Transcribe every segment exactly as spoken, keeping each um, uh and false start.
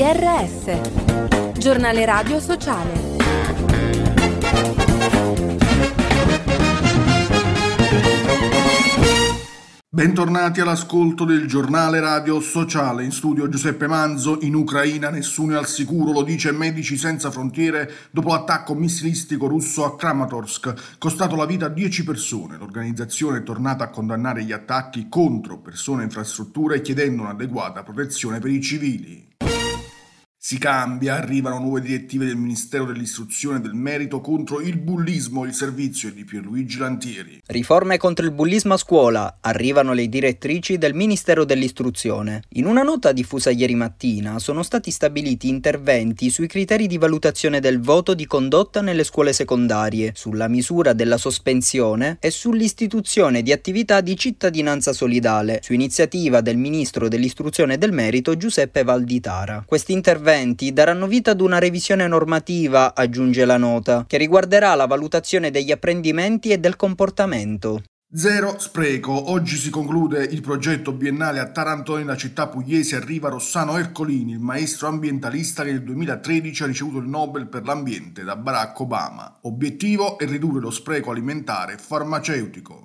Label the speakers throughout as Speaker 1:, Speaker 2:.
Speaker 1: R S, giornale radio sociale.
Speaker 2: Bentornati all'ascolto del giornale radio sociale. In studio Giuseppe Manzo. In Ucraina nessuno è al sicuro, lo dice Medici Senza Frontiere dopo l'attacco missilistico russo a Kramatorsk, costato la vita a dieci persone. L'organizzazione è tornata a condannare gli attacchi contro persone e infrastrutture, chiedendo un'adeguata protezione per i civili. Si cambia, arrivano nuove direttive del Ministero dell'Istruzione e del Merito contro il bullismo. Il servizio è di Pierluigi Lantieri.
Speaker 3: Riforme contro il bullismo a scuola. Arrivano le direttrici del Ministero dell'Istruzione. In una nota diffusa ieri mattina sono stati stabiliti interventi sui criteri di valutazione del voto di condotta nelle scuole secondarie, sulla misura della sospensione e sull'istituzione di attività di cittadinanza solidale, su iniziativa del Ministro dell'Istruzione e del Merito Giuseppe Valditara. Questi interventi daranno vita ad una revisione normativa, aggiunge la nota, che riguarderà la valutazione degli apprendimenti e del comportamento.
Speaker 2: Zero spreco. Oggi si conclude il progetto biennale a Taranto. Nella città pugliese arriva Rossano Ercolini, il maestro ambientalista che nel duemilatredici ha ricevuto il Nobel per l'ambiente da Barack Obama. Obiettivo è ridurre lo spreco alimentare farmaceutico.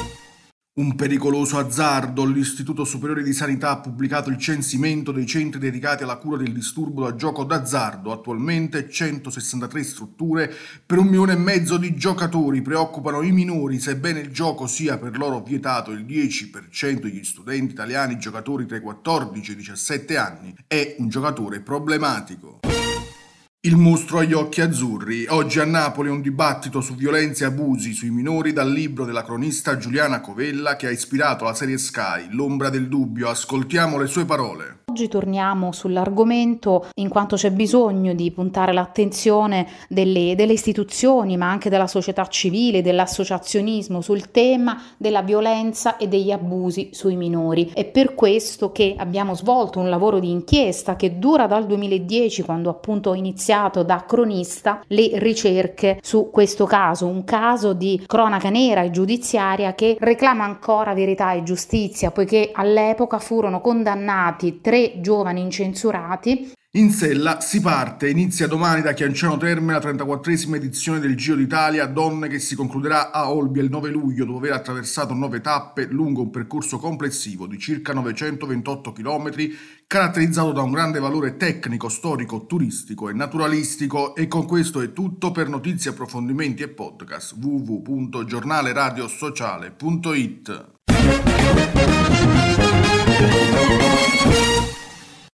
Speaker 2: Un pericoloso azzardo. L'Istituto Superiore di Sanità ha pubblicato il censimento dei centri dedicati alla cura del disturbo da gioco d'azzardo. Attualmente centosessantatré strutture per un milione e mezzo di giocatori. Preoccupano i minori, sebbene il gioco sia per loro vietato. Il dieci per cento degli studenti italiani giocatori tra i quattordici e i diciassette anni è un giocatore problematico. Il mostro agli occhi azzurri. Oggi a Napoli un dibattito su violenze e abusi sui minori dal libro della cronista Giuliana Covella che ha ispirato la serie Sky, L'ombra del dubbio. Ascoltiamo le sue parole.
Speaker 4: Oggi torniamo sull'argomento in quanto c'è bisogno di puntare l'attenzione delle, delle istituzioni ma anche della società civile, dell'associazionismo sul tema della violenza e degli abusi sui minori. È per questo che abbiamo svolto un lavoro di inchiesta che dura dal duemiladieci, quando appunto ho iniziato da cronista le ricerche su questo caso, un caso di cronaca nera e giudiziaria che reclama ancora verità e giustizia, poiché all'epoca furono condannati tre giovani incensurati.
Speaker 2: In sella si parte, inizia domani da Chianciano Terme la trentaquattresima edizione del Giro d'Italia Donne, che si concluderà a Olbia il nove luglio dopo aver attraversato nove tappe lungo un percorso complessivo di circa novecentoventotto chilometri caratterizzato da un grande valore tecnico, storico, turistico e naturalistico. E con questo è tutto. Per notizie, approfondimenti e podcast w w w punto giornale radio sociale punto it.